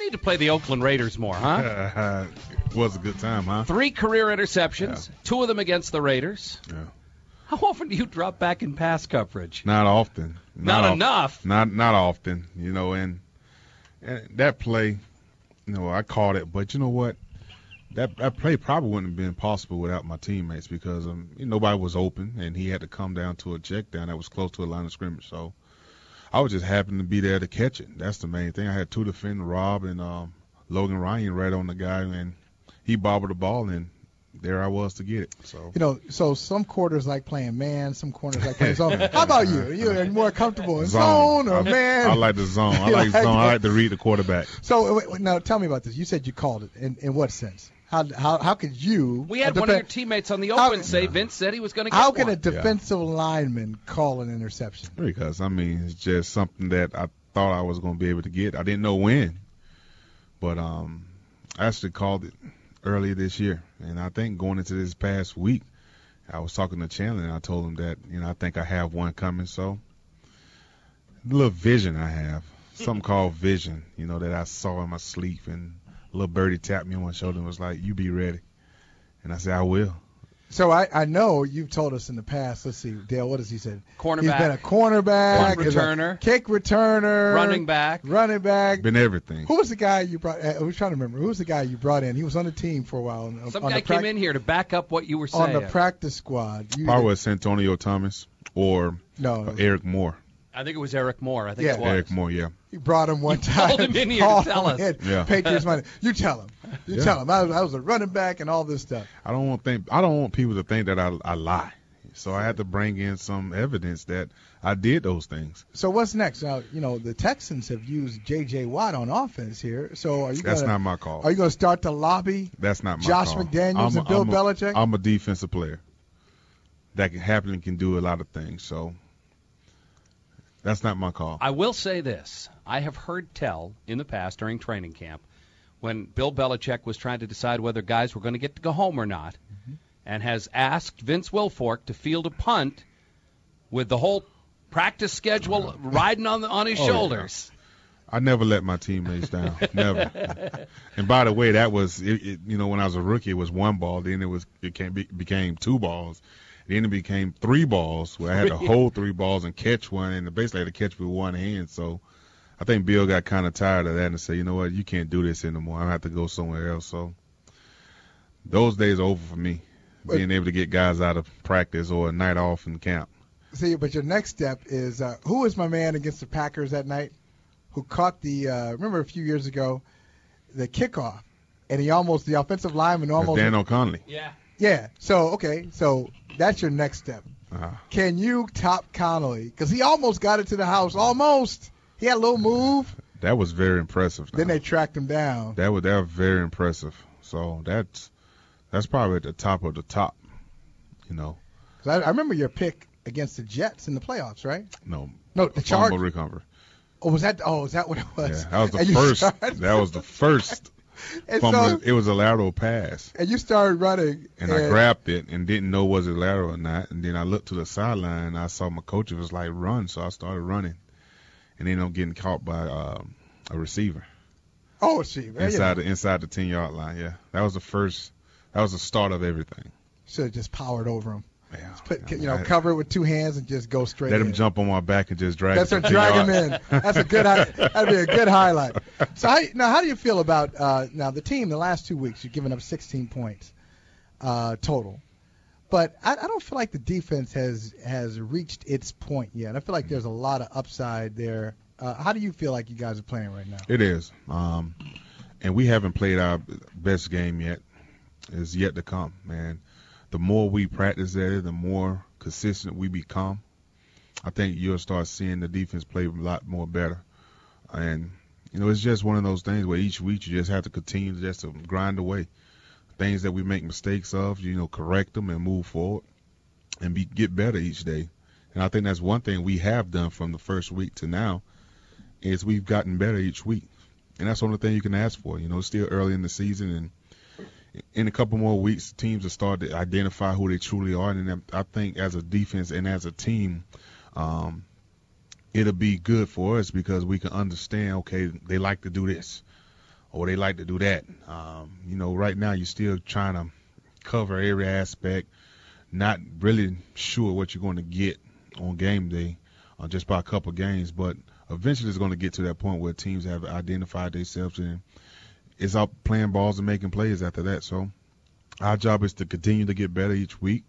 need to play the Oakland Raiders more, huh? It was a good time, huh? 3 career interceptions, 2 of them against the Raiders. Yeah. How often do you drop back in pass coverage? Not often. Not enough. Not often, and that play, I caught it, but you know what? That play probably wouldn't have been possible without my teammates because nobody was open, and he had to come down to a check down that was close to a line of scrimmage. So I was just happy to be there to catch it. That's the main thing. I had 2 defenders, Rob and Logan Ryan, right on the guy, and he bobbled the ball, and there I was to get it. So so some quarters like playing man, some corners like playing zone. How about you? You're more comfortable in zone or man? I like the zone. I like zone. I like to read the quarterback. So now tell me about this. You said you called it. In what sense? How could you? We had one of your teammates on the open say Vince said he was going to get How one. can a defensive lineman call an interception? Because, it's just something that I thought I was going to be able to get. I didn't know when. But I actually called it earlier this year. And I think going into this past week, I was talking to Chandler, and I told him that, I think I have one coming. So a little vision I have, something called vision, that I saw in my sleep. And a little birdie tapped me on my shoulder and was like, you be ready. And I said, I will. So I know you've told us in the past. Let's see, Dale, what has he said? Cornerback. He's been a cornerback. Punt returner. Kick returner. Running back. Been everything. Who was the guy you brought? I was trying to remember. Who was the guy you brought in? He was on the team for a while. Some guy came in here to back up what you were saying. On the practice squad. Probably was Antonio Thomas or Eric Moore. I think it was Eric Moore. It was. Eric Moore, yeah. You brought him one time. Called him in here to tell us. Yeah. Patriots money. You tell him. Tell him. I was a running back and all this stuff. I don't want people to think that I lie. So I had to bring in some evidence that I did those things. So what's next? Now, the Texans have used J.J. Watt on offense here. So are you? That's not my call. Are you going to start to lobby? That's not my Josh call. McDaniels and Bill Belichick? I'm a defensive player that can do a lot of things. So that's not my call. I will say this. I have heard tell in the past during training camp when Bill Belichick was trying to decide whether guys were going to get to go home or not, and has asked Vince Wilfork to field a punt with the whole practice schedule riding on his shoulders. Yeah. I never let my teammates down. Never. And by the way, that was when I was a rookie, it was 1 ball. Then it became 2 balls. Then it became 3 balls where I had to hold 3 balls and catch one, and basically I had to catch with one hand. So I think Bill got kind of tired of that and said, you know what, you can't do this anymore. I have to go somewhere else. So those days are over for me, being able to get guys out of practice or a night off in camp. See, but your next step is who was my man against the Packers that night who caught remember a few years ago, the kickoff, and the offensive lineman almost. Dan O'Connelly. Yeah. Yeah. So that's your next step. Can you top Connolly? Because he almost got it to the house. Almost. He had a little move. That was very impressive. Then they tracked him down. That was very impressive. So that's probably at the top of the top, Because I remember your pick against the Jets in the playoffs, right? No, the Chargers. Fumble recovery. Oh, is that what it was? Yeah, that was the first. That was the first. Fumble. It was a lateral pass. And you started running. And I grabbed it and didn't know was it lateral or not. And then I looked to the sideline and I saw my coach was like, run. So I started running. And ended up getting caught by a receiver. Oh, receiver. Inside the 10-yard line, yeah. That was the first. That was the start of everything. Should have just powered over him. Yeah. Cover it with 2 hands and just go straight let in. him jump on my back and just drag him. Drag him in. That's a good. That'd be a good highlight. So how do you feel about now the team? The last 2 weeks, you've given up 16 points total, but I don't feel like the defense has reached its point yet. I feel like there's a lot of upside there. How do you feel like you guys are playing right now? It is, and we haven't played our best game yet. It's yet to come, man. The more we practice at it, the more consistent we become. I think you'll start seeing the defense play a lot more better. And, it's just one of those things where each week you just have to continue to grind away. Things that we make mistakes of, correct them and move forward and get better each day. And I think that's one thing we have done from the first week to now is we've gotten better each week. And that's the only thing you can ask for. It's still early in the season, and in a couple more weeks, teams will start to identify who they truly are. And I think as a defense and as a team, it'll be good for us because we can understand, okay, they like to do this. or they like to do that. Right now you're still trying to cover every aspect, not really sure what you're going to get on game day just by a couple games. But eventually it's going to get to that point where teams have identified themselves and it's out playing balls and making plays after that. So our job is to continue to get better each week,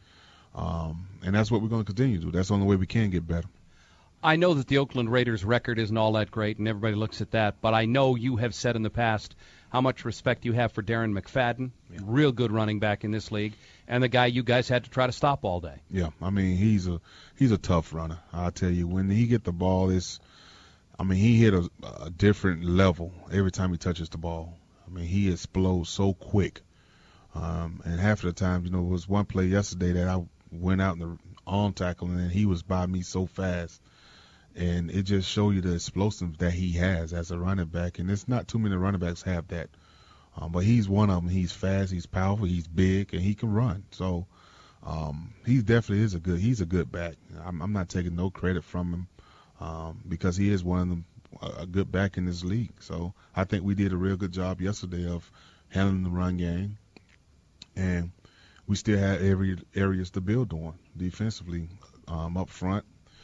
and that's what we're going to continue to do. That's the only way we can get better. I know that the Oakland Raiders record isn't all that great, and everybody looks at that, but I know you have said in the past how much respect you have for Darren McFadden, real good running back in this league, and the guy you guys had to try to stop all day. Yeah, I mean, he's a tough runner. I'll tell you, when he get the ball, he hit a different level every time he touches the ball. I mean, he explodes so quick. And half of the time, it was one play yesterday that I went out in the arm tackle, and he was by me so fast. And it just showed you the explosiveness that he has as a running back. And it's not too many running backs have that. But he's one of them. He's fast, he's powerful, he's big, and he can run. So he definitely is he's a good back. I'm not taking no credit from him because he is one of them, a good back in this league. So I think we did a real good job yesterday of handling the run game. And we still had every areas to build on defensively up front.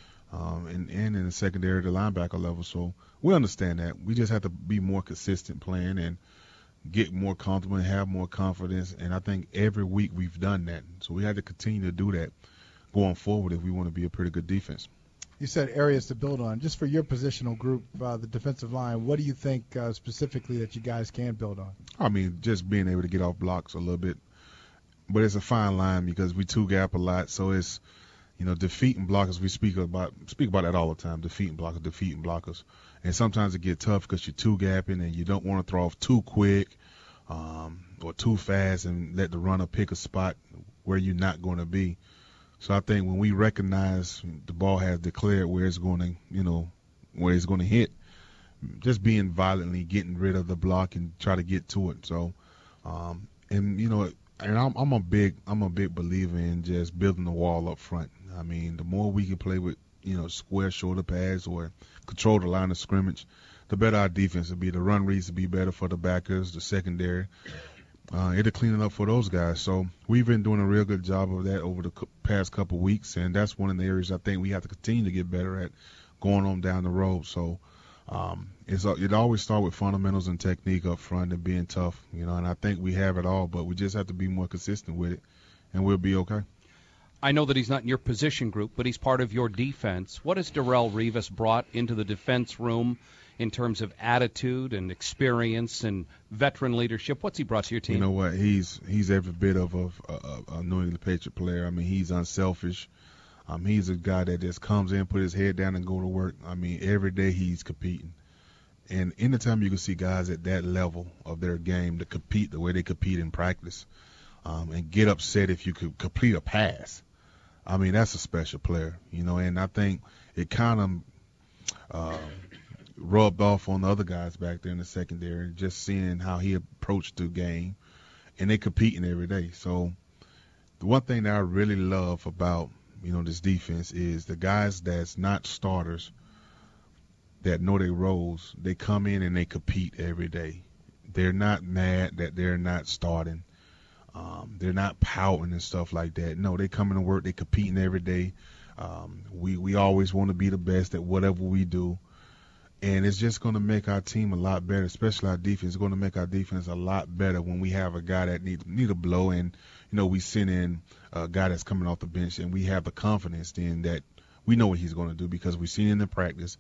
And in the secondary, the linebacker level. So we understand that. We just have to be more consistent playing and get more comfortable and have more confidence. And I think every week we've done that. So we have to continue to do that going forward if we want to be a pretty good defense. You said areas to build on. Just for your positional group, the defensive line, what do you think specifically that you guys can build on? I mean, just being able to get off blocks a little bit. But it's a fine line because we two-gap a lot. So it's – defeating blockers, we speak about that all the time, defeating blockers. And sometimes it gets tough because you're two-gapping and you don't want to throw off too quick or too fast and let the runner pick a spot where you're not going to be. So I think when we recognize the ball has declared where it's going to hit, just being violently getting rid of the block and try to get to it. So, and I'm a big believer in just building the wall up front. I mean, the more we can play with, square shoulder pads or control the line of scrimmage, the better our defense will be. The run reads will be better for the backers, the secondary. It'll clean it up for those guys. So we've been doing a real good job of that over the past couple of weeks, and that's one of the areas I think we have to continue to get better at going on down the road. So it always starts with fundamentals and technique up front and being tough, and I think we have it all, but we just have to be more consistent with it, and we'll be okay. I know that he's not in your position group, but he's part of your defense. What has Darrelle Revis brought into the defense room in terms of attitude and experience and veteran leadership? What's he brought to your team? You know what? He's every bit of a New England Patriot player. I mean, he's unselfish. He's a guy that just comes in, put his head down, and go to work. I mean, every day he's competing. And anytime you can see guys at that level of their game to compete the way they compete in practice and get upset if you could complete a pass, I mean, that's a special player, and I think it kind of rubbed off on the other guys back there in the secondary, just seeing how he approached the game, and they competing every day. So the one thing that I really love about, this defense is the guys that's not starters that know their roles, they come in and they compete every day. They're not mad that they're not starting. They're not pouting and stuff like that. No, they come in to work. They competing every day. We always want to be the best at whatever we do. And it's just going to make our team a lot better, especially our defense. It's going to make our defense a lot better when we have a guy that need a blow and, we send in a guy that's coming off the bench and we have the confidence in that we know what he's going to do because we've seen him in practice.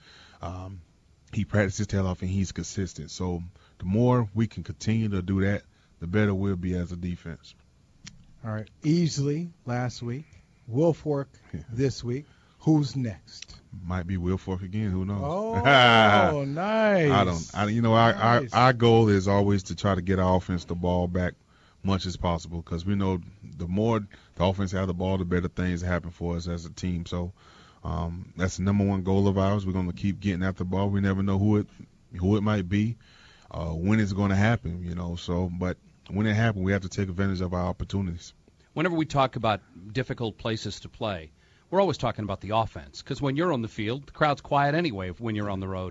He practices his tail off and he's consistent. So the more we can continue to do that, the better we'll be as a defense. All right. Easley last week. Wilfork this week. Who's next? Might be Wilfork again. Who knows? Oh, nice. Our goal is always to try to get our offense the ball back much as possible because we know the more the offense have the ball, the better things happen for us as a team. So that's the number one goal of ours. We're going to keep getting at the ball. We never know who it might be, when it's going to happen, So, but when it happens, we have to take advantage of our opportunities. Whenever we talk about difficult places to play, we're always talking about the offense because when you're on the field, the crowd's quiet anyway when you're on the road.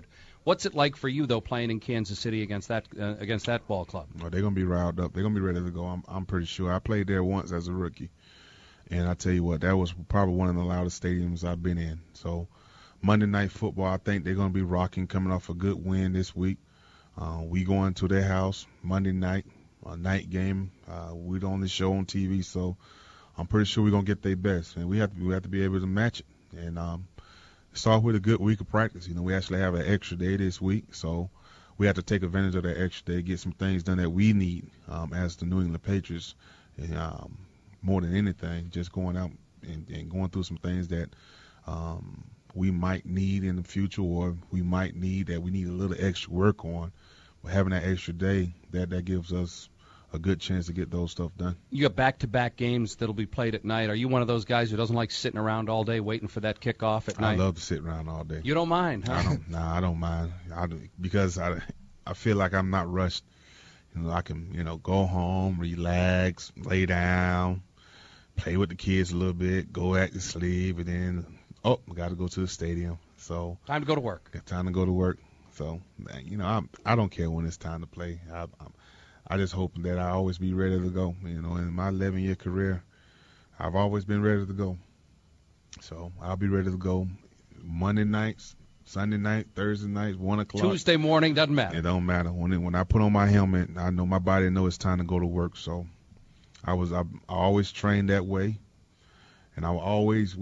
What's it like for you though, playing in Kansas City against that ball club? Well, they're gonna be riled up. They're gonna be ready to go. I'm pretty sure. I played there once as a rookie, and I tell you what, that was probably one of the loudest stadiums I've been in. So Monday Night Football, I think they're gonna be rocking, coming off a good win this week. We going to their house Monday night, a night game. We on the show on TV, so I'm pretty sure we're gonna get their best, and we have to be able to match it. And start with a good week of practice. You know, we actually have an extra day this week, so we have to take advantage of that extra day, get some things done that we need as the New England Patriots. And, more than anything, just going out and going through some things that we might need in the future, or we might need that we need a little extra work on. But having that extra day, that gives us a good chance to get those stuff done. You got back-to-back games that'll be played at night. Are you one of those guys who doesn't like sitting around all day waiting for that kickoff at night? I love to sit around all day. You don't mind, huh? I don't mind. Because I feel like I'm not rushed. You know, I can, go home, relax, lay down, play with the kids a little bit, go back to sleep, and then, I got to go to the stadium. So time to go to work. Got time to go to work. So, I don't care when it's time to play. I just hope that I always be ready to go. In my 11-year career, I've always been ready to go. So I'll be ready to go Monday nights, Sunday night, Thursday nights, 1 o'clock. Tuesday morning, doesn't matter. It don't matter. When I put on my helmet, I know my body knows it's time to go to work. So I always train that way, and I will always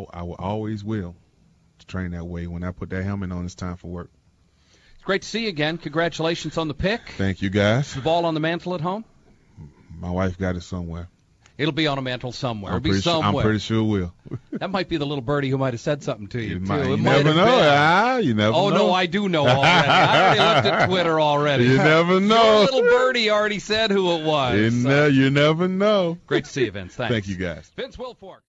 train that way. When I put that helmet on, it's time for work. It's great to see you again. Congratulations on the pick. Thank you, guys. The ball on the mantle at home? My wife got it somewhere. It'll be on a mantle somewhere. I'm pretty sure it will. That might be the little birdie who might have said something to you, too. You never know. You never know. Oh, no, I do know already. I already looked at Twitter already. You never know. Your little birdie already said who it was. You never know. Great to see you, Vince. Thanks. Thank you, guys. Vince Wilfork.